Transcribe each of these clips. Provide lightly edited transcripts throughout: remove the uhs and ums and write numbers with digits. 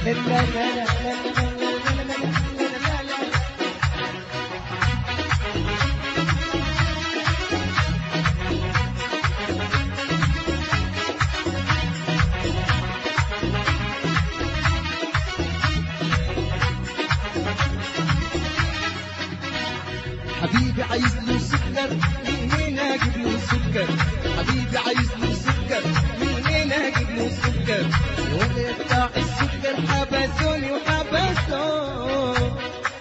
حبيبي عايز له سكر من هنا اجيب له سكر. حبيبي عايز له سكر من هنا اجيب له سكر. ولا بتاع السكر حبسوني وحبسوه.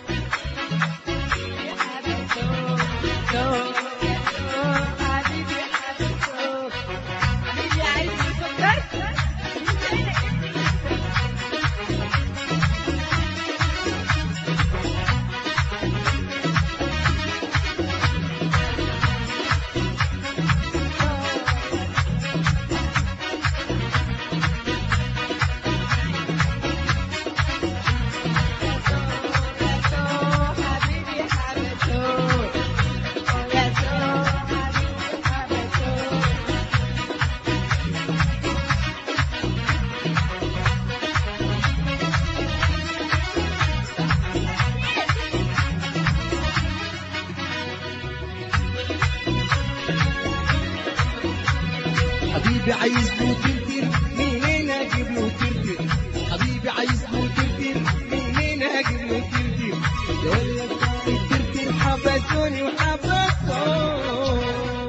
حبيبي عايز له ترتر منين اجيب له ترتر. حبيبي عايز له ترتر منين اجيب له ترتر. ولا بتاع الترتر حبسوني وحبسوه.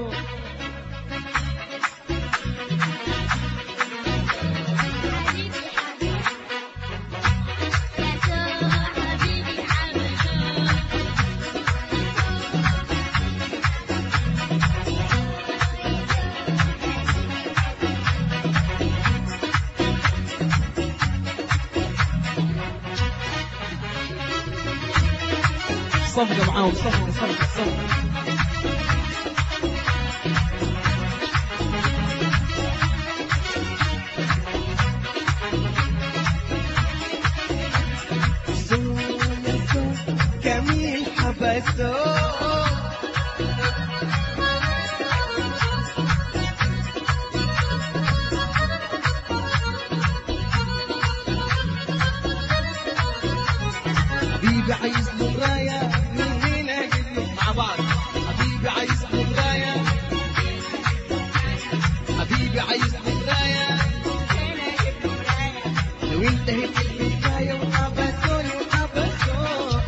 صفقة معاهم، صفقة. جميل حبسوه. حبيبي عايز له مراية من هنا اجيب له مع بعض. حبيبي عايز له مراية. حبيبي عايز له مراية. لو انتهت الحكاية وحبسوني وحبسوه.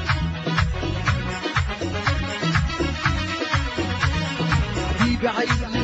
حبيبي عايز